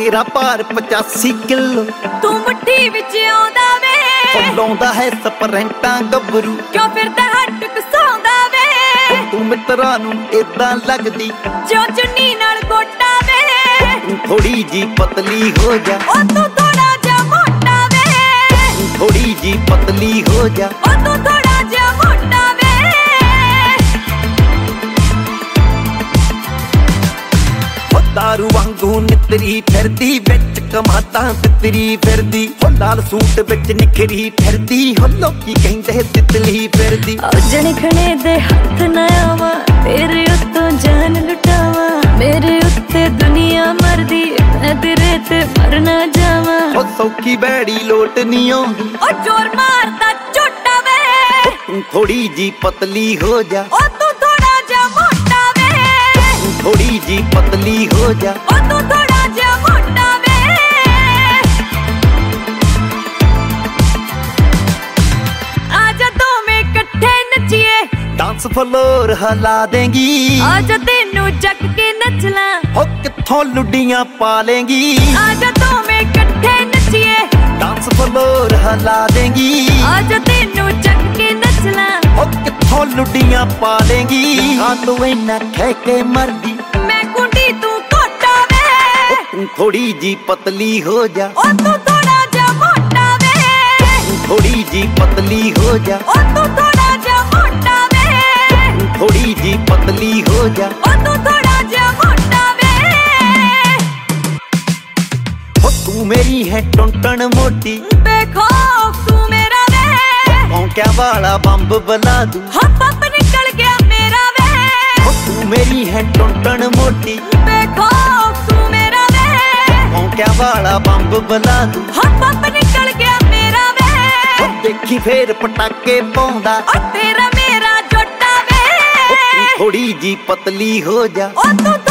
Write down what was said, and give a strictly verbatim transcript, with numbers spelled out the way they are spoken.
तेरा भार पचासी किलो तू मुट्ठी विच आउंदा वे लाउंदा है स्परेंटां गबरू क्यों फिरदा हट घसाउंदा वे तू मित्रा नूं इदां लगदी जो चुन्नी नाल गोटा वे थोड़ी जी पतली हो जा ओ तू थोड़ा जा मोटा वे थोड़ी जी पतली हो जा ओ तू थोड़ा जा मोटा वे ओ दारू वांगू नितरी फिरदी विच कमातां तितरी फिरदी ओ लाल सूट विच निखरी फिरदी हो लोकी कहंदे तितली फिरदी जने खणे दे हथ ना आवा तेरे उत्तों जान लुटावा मेरे उत्ते दुनिया मरदी मैं तेरे ते मर ना जावा ओ सौखी बैड़ी लोट नहीं आउंदी ओ जोर मारदा झोटा वे तू थोड़ी जी पतली हो जा ओ तू थोड़ा जा मोटा वे थोड़ी जी पतली हो जा ओ तू थोड़ा जा मोटा वे आजा दोवें इकट्ठे नचिए डांस फ्लोर हिला देंगी आजा तेनू जग के नचला हो कित्थों लुडियां पालेंगी आजा दोवें इकट्ठे नचिए डांस फ्लोर हिला देंगी आजा तेनू जग के नचला हो कित्थों लुडियां पालेंगी हाँ तू इन्ना कह के मरदी मैं कुंडी तू कोटा वे तू थोड़ी जी पतली हो जा ओ तू थोड़ा जा मोटा वे थोड़ी जी पतली हो जा ओ तू थोड़ा जा मोटा वे थोड़ी जी पतली हो जा ओ तू थोड़ा जा मोटा वे हो तू मेरी है टुनटन मोटी बेखौफ तू मेरा वे भौंक्या वाला बंब बला दूं हो पप निकल गया मेरा वे हो तू मेरी है टुनटन मोटी बेखौफ तू मेरा वे भौंक्या वाला बंब बला दूं हो पप निकल गया मेरा वे हो देखी फेर पटाके पाउंदा ओ तेरा मेरा जोटा वे थोड़ी जी पतली हो जा ओ तू